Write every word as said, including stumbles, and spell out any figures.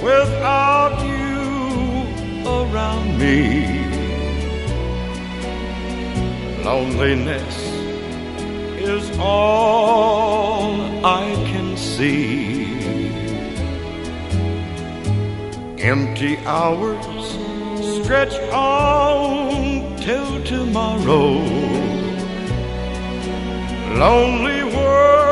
without you around me. Loneliness is all I can see. Empty hours stretch on till tomorrow. Lonely world